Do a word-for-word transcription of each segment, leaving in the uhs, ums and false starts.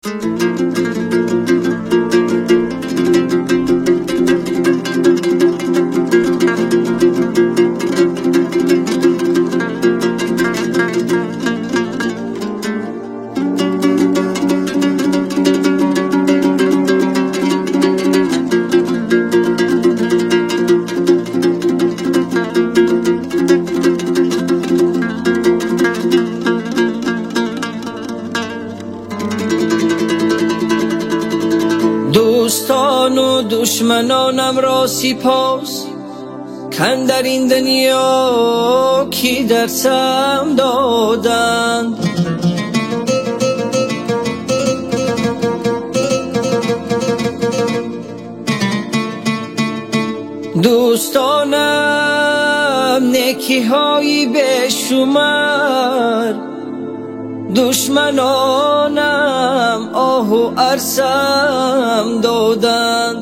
دوستان و دشمنانم را سپاس، کاندر این دنیا کی درسم دادند. دوستانم نیکی های بشمار، دشمنانم آه و عرصم دادند.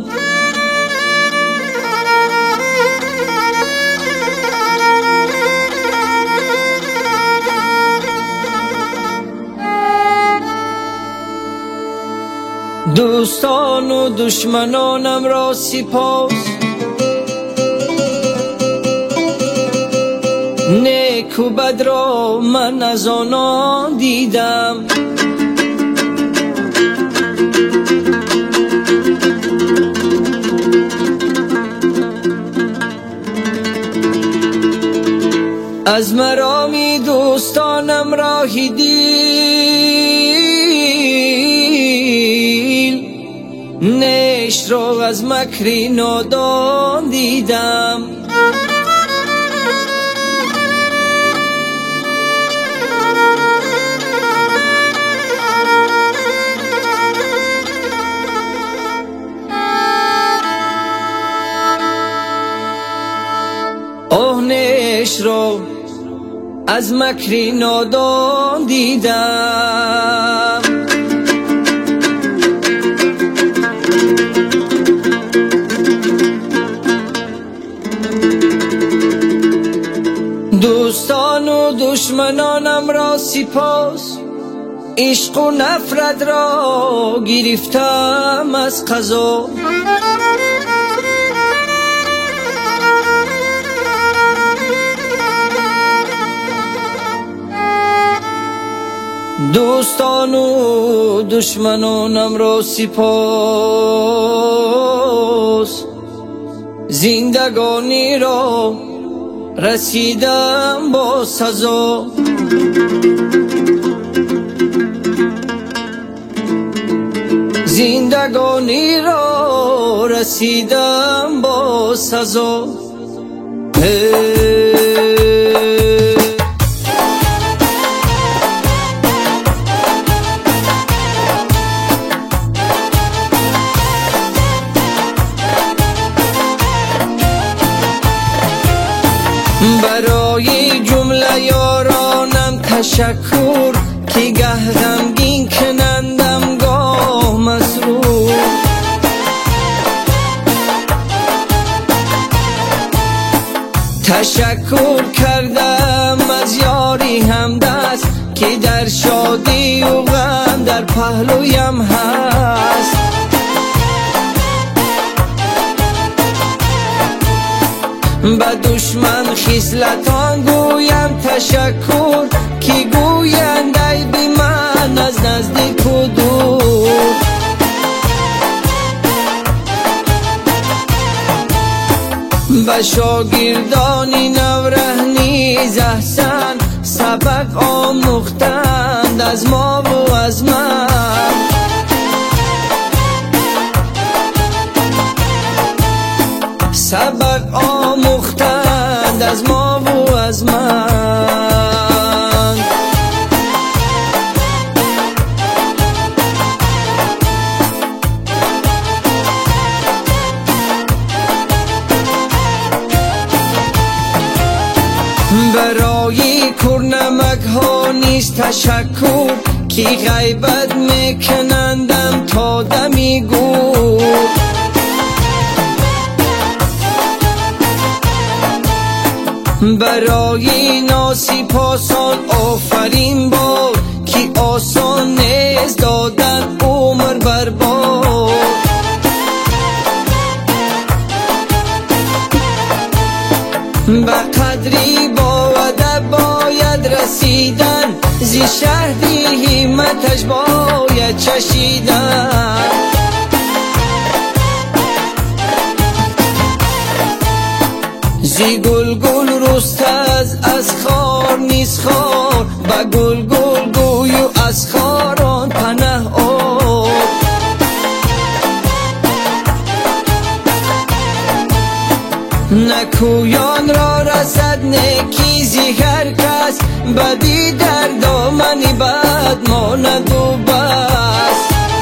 دوستان و دشمنانم را سپاس، نیک و بد را من از آنان دیدم. از مرامی دوستانم راهی دیل، نیش را از مکری نادان دیدم. آه نیش را از مکری نادان دیدم. دوستان و دشمنانم را سپاس، عشق و نفرت را گرفتم از قضا. دوستان و دشمنانم را سپاس، زندگانی را رسیدم با سزا. زندگانی را رسیدم با سزا. برای جمله یارانم تشکر، که گه غمگین کنندم گاه مسرور. تشکر کردم از یاری همدست، که در شادی و غم در پهلویم هست. به دشمن خصلتان گویم تشکر، که گویند ای بی من از نزدیک و دور. به شاگردانی نوره نیز احسن، سبق آموختند از ما و از من. سبق آموختند از ما و از من. برای کرنمک ها نیست تشکر، که غیبت میکنندم تا دمی گور. برای ناسپاسان آفرین باد، که آسان نیست دادن او زی شهدی همتش باید چشیدن. زی گل گل رست از از خار نیست خار، با گل گل گویو از خاران پناه آر. نکویان را رسد نیکی زی هر کس، بدی در دامنی بد ماند و بس.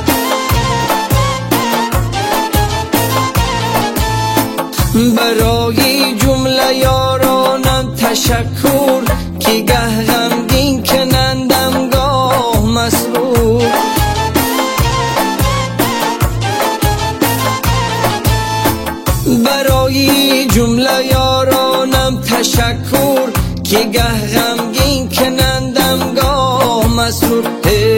برای جمله یارانم تشکر، که گه غمگین کنندم گاه مسرور. برای جمله یارانم تشکر، که گه غمگین کنندم گاه مسرور.